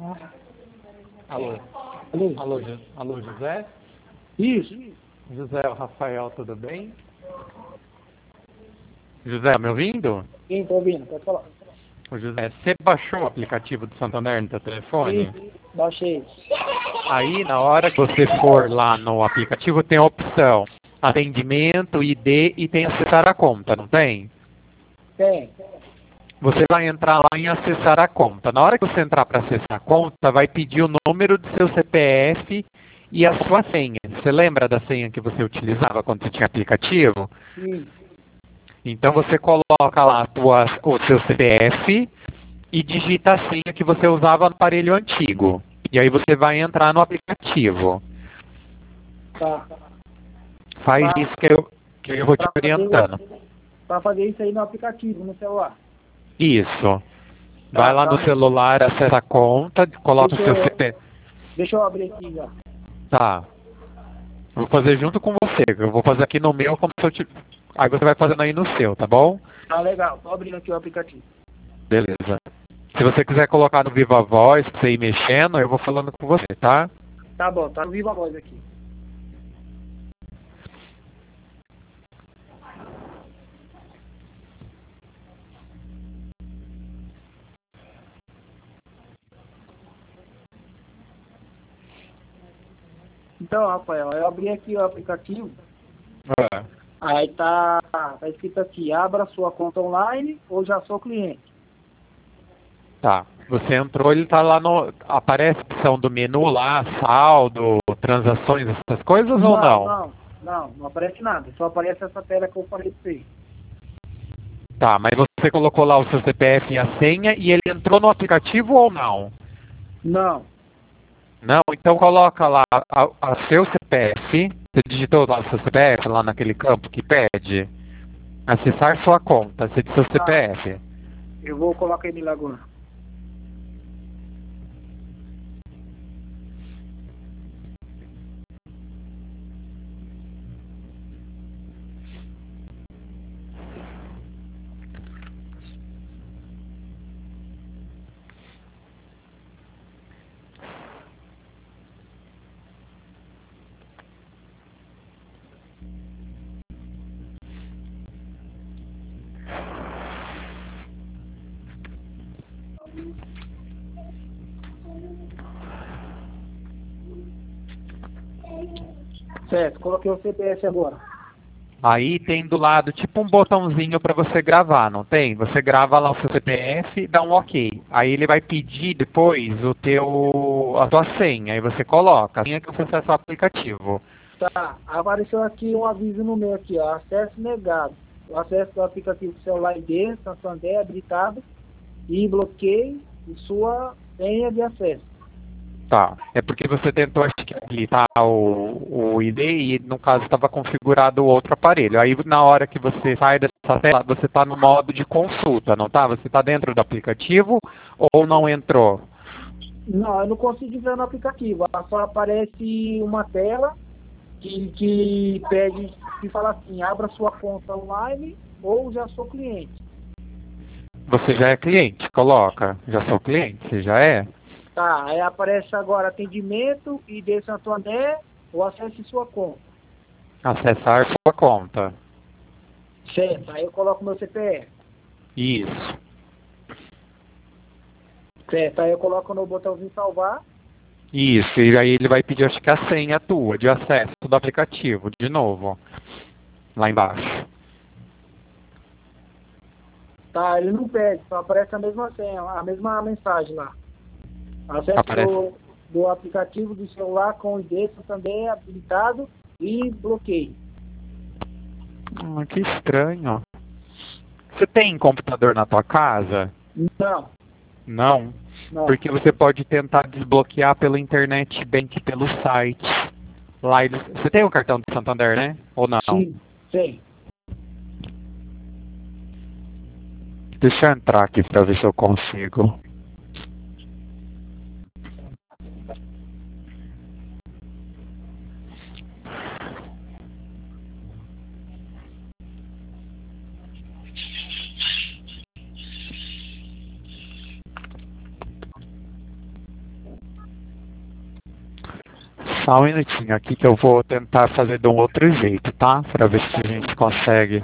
Alô? Alô? Alô, José? Isso. José, o Rafael, tudo bem? José, me ouvindo? Sim, tô ouvindo, pode falar. Ô, José, você baixou o aplicativo do Santander no seu telefone? Sim, baixei. Aí, na hora que você for lá no aplicativo, tem a opção atendimento, ID e tem acessar a conta, não tem? Tem. Você vai entrar lá em acessar a conta. Na hora que você entrar para acessar a conta, vai pedir o número do seu CPF e a sua senha. Você lembra da senha que você utilizava quando você tinha aplicativo? Sim. Então você coloca lá o seu CPF e digita a senha que você usava no aparelho antigo. E aí você vai entrar no aplicativo. Tá. Faz Pra, isso que eu vou te orientando. pra fazer isso aí no aplicativo, no celular. Isso. Vai Tá, lá no calma aí. celular, acessa a conta, coloca o seu CPF. Deixa eu abrir aqui já. Tá. Eu vou fazer junto com você. Eu vou fazer aqui no meu como se eu te... Aí você vai fazendo aí no seu, tá bom? Tá legal, tô abrindo aqui o aplicativo. Beleza. Se você quiser colocar no Viva Voz pra você ir mexendo, eu vou falando com você, tá? Tá bom, tá no Viva Voz aqui. Então, Rafael, eu abri aqui o aplicativo. É. Aí tá escrito aqui, abra sua conta online ou já sou cliente. Tá. Você entrou, ele tá lá no... Aparece a opção do menu lá, saldo, transações, essas coisas ou não? Não aparece nada. Só aparece essa tela que eu falei pra você. Tá, mas você colocou lá o seu CPF e a senha e ele entrou no aplicativo ou não? Não, Não, então coloca lá a seu CPF, você digitou lá o seu CPF, lá naquele campo que pede, acessar sua conta, você diz seu tá. CPF. Eu vou colocar ele lá agora. Certo, coloquei o CPF agora. Aí tem do lado tipo um botãozinho para você gravar, não tem? Você grava lá o seu CPF e dá um OK. Aí ele vai pedir depois a tua senha, aí você coloca a senha que você acessa o aplicativo. Tá, apareceu aqui um aviso no meu aqui, ó, acesso negado. O acesso do aplicativo do celular ID, Santander, habilitado e bloqueio de sua senha de acesso. Tá. É porque você tentou acho que habilitar o ID e no caso estava configurado o outro aparelho. Aí na hora que você sai dessa tela, você está no modo de consulta, não tá? Você está dentro do aplicativo ou não entrou? Não, eu não consigo entrar no aplicativo. Só aparece uma tela que pede, que fala assim, abra sua conta online ou já sou cliente. Você já é cliente, coloca. Já sou cliente, você já é? Tá, aí aparece agora atendimento, ID Santander ou acesse sua conta. Acessar sua conta. Certo, aí eu coloco meu CPF. Isso. Certo, aí eu coloco no botãozinho salvar. Isso, e aí ele vai pedir acho que a senha tua de acesso do aplicativo, de novo. Lá embaixo. Tá, ele não pede, só aparece a mesma senha, a mesma mensagem lá. Acesso Aparece. do aplicativo do celular com ID Santander habilitado e bloqueio. Que estranho. Você tem computador na tua casa? Não, Não. não. Porque você pode tentar desbloquear pela internet bank pelo site. Lá você tem o cartão do Santander, né? Ou não? Sim, sim. Deixa eu entrar aqui pra ver se eu consigo. Só um minutinho aqui que eu vou tentar fazer de um outro jeito, tá? Pra ver se a gente consegue.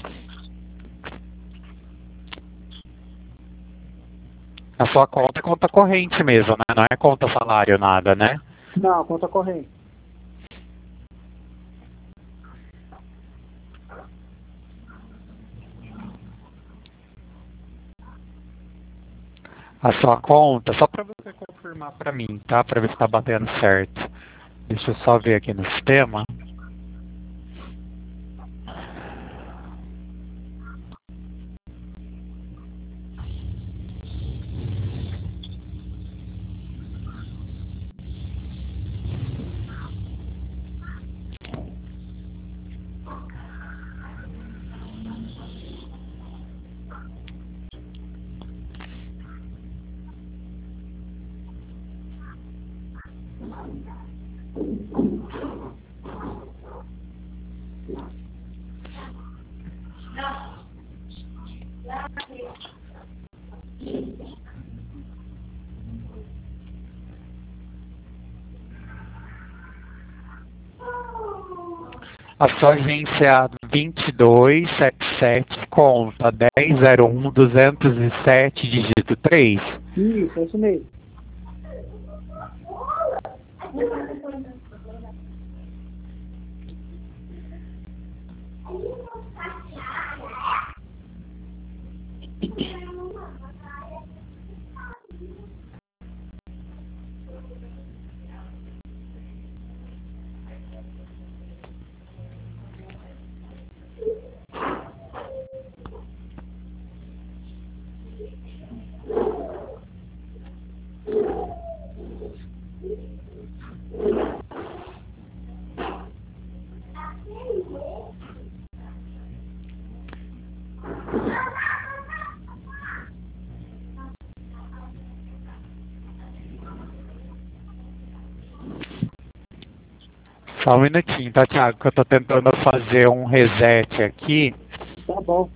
A sua conta é conta corrente mesmo, né? Não é conta salário nada, né? Não, conta corrente. A sua conta, só pra você confirmar pra mim, tá? Pra ver se tá batendo certo. Deixa eu só ver aqui no sistema. A sua agência é a 2277, conta 1001-207, dígito 3. Isso, é isso mesmo. Só um minutinho, tá, Thiago? Que eu tô tentando fazer um reset aqui. Tá bom.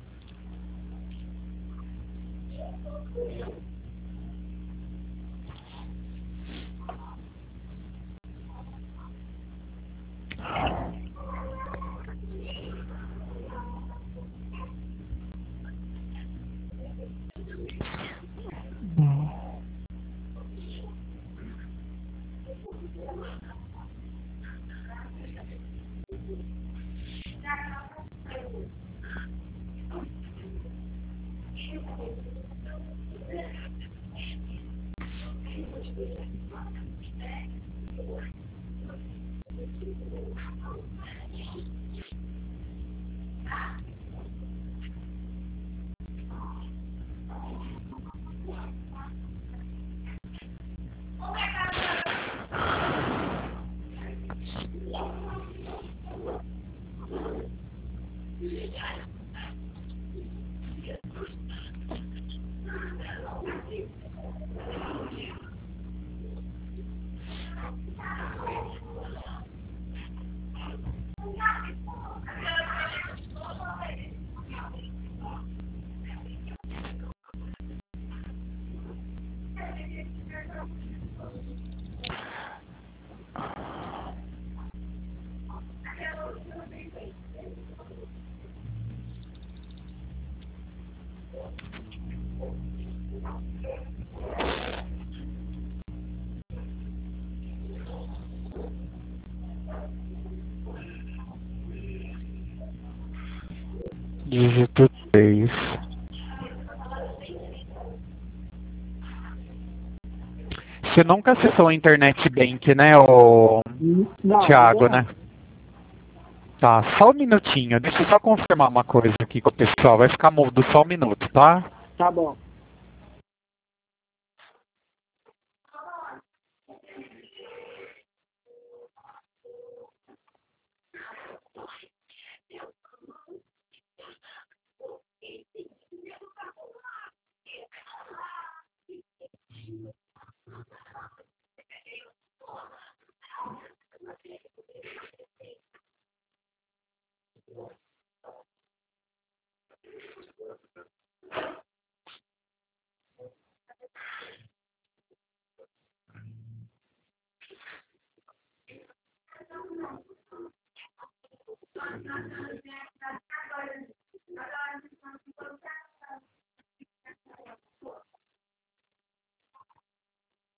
Dígito 3. Você nunca acessou o Internet Bank, né, ô Não, Thiago, ainda não. né? Tá, só um minutinho. Deixa eu só confirmar uma coisa aqui com o pessoal. Vai ficar mudo só um minuto, tá? Tá bom.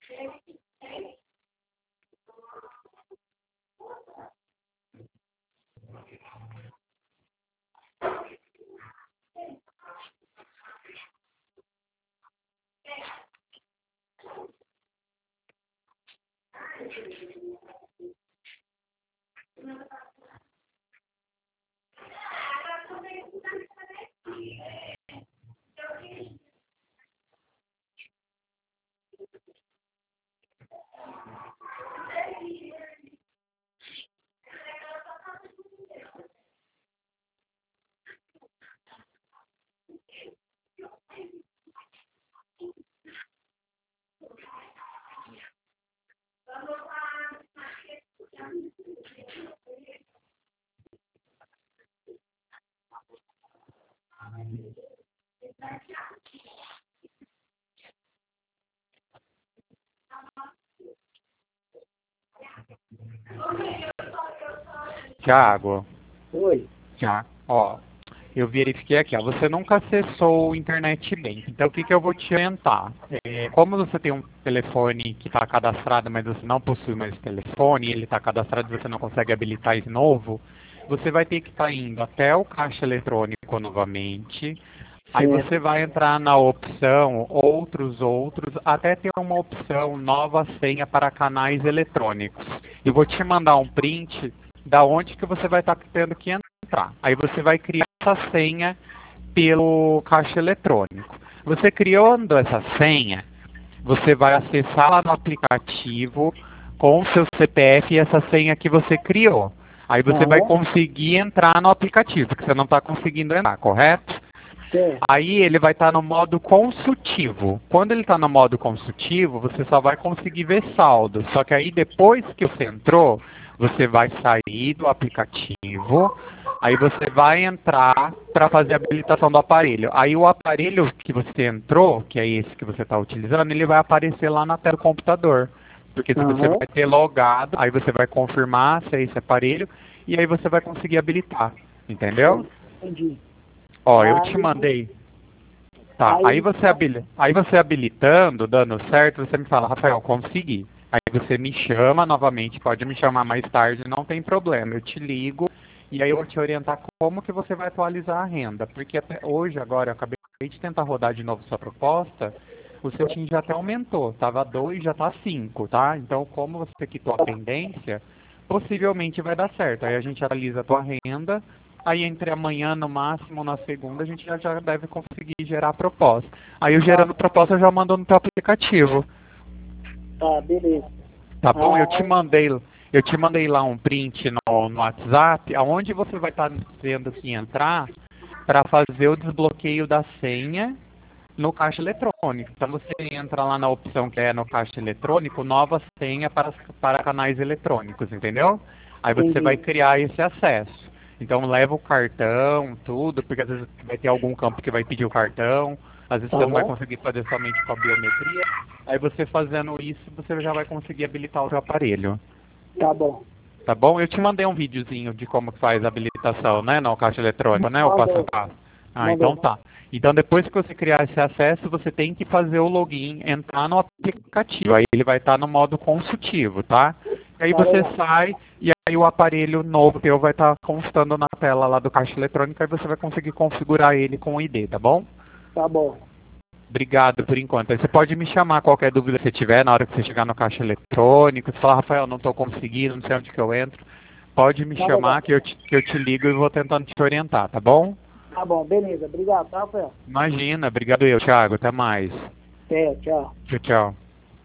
Tiago, Oi. ó, eu verifiquei aqui, ó, você nunca acessou o Internet Bank. Então, o que que eu vou te orientar? Como você tem um telefone que está cadastrado, mas você não possui mais esse telefone, ele está cadastrado e você não consegue habilitar esse novo, você vai ter que estar indo até o caixa eletrônico novamente. Aí você vai entrar na opção outros, até ter uma opção nova senha para canais eletrônicos. Eu vou te mandar um print da onde que você vai estar tendo que entrar. Aí você vai criar essa senha pelo caixa eletrônico. Você criando essa senha, você vai acessar lá no aplicativo com o seu CPF e essa senha que você criou. Aí você vai conseguir entrar no aplicativo, porque você não está conseguindo entrar, correto? Sim. Aí ele vai estar no modo consultivo. Quando ele está no modo consultivo, você só vai conseguir ver saldo. Só que aí depois que você entrou, você vai sair do aplicativo, aí você vai entrar para fazer a habilitação do aparelho. Aí o aparelho que você entrou, que é esse que você está utilizando, ele vai aparecer lá na tela do computador. Porque se você vai ter logado, aí você vai confirmar se é esse aparelho, e aí você vai conseguir habilitar. Entendeu? Entendi. Ó, eu te mandei. Tá, aí você habilitando, dando certo, você me fala, Rafael, consegui. Aí você me chama novamente, pode me chamar mais tarde, não tem problema. Eu te ligo e aí eu vou te orientar como que você vai atualizar a renda. Porque até hoje, agora, eu acabei de tentar rodar de novo sua proposta, o seu TIM já até aumentou. Tava 2, já tá 5, tá? Então, como você quitou a pendência, possivelmente vai dar certo. Aí a gente atualiza a tua renda. Aí entre amanhã, no máximo, na segunda, a gente já deve conseguir gerar a proposta. Aí eu gerando proposta, eu já mando no teu aplicativo. Tá, beleza. Tá bom? Eu te mandei lá um print no WhatsApp, aonde você vai estar tendo que entrar para fazer o desbloqueio da senha no caixa eletrônico. Então você entra lá na opção que é no caixa eletrônico, nova senha para canais eletrônicos, entendeu? Aí você vai criar esse acesso. Então leva o cartão, tudo, porque às vezes vai ter algum campo que vai pedir o cartão, às vezes você não vai conseguir fazer somente com a biometria. Aí você fazendo isso, você já vai conseguir habilitar o seu aparelho. Tá bom. Tá bom? Eu te mandei um videozinho de como que faz a habilitação, né, no caixa eletrônico, né, o passo a passo. Ah, então tá. Então depois que você criar esse acesso, você tem que fazer o login, entrar no aplicativo. Aí ele vai estar no modo consultivo, tá? E aí você sai e aí o aparelho novo teu vai estar constando na tela lá do caixa eletrônico e você vai conseguir configurar ele com o ID, tá bom? Tá bom. Obrigado por enquanto. Aí você pode me chamar qualquer dúvida que você tiver na hora que você chegar no caixa eletrônico. Você falar, Rafael, não estou conseguindo, não sei onde que eu entro. Pode me chamar que eu te ligo e vou tentando te orientar, tá bom? Tá bom, beleza. Obrigado, tá, Rafael? Imagina, obrigado eu, Thiago. Até mais. Tchau. Tchau, tchau.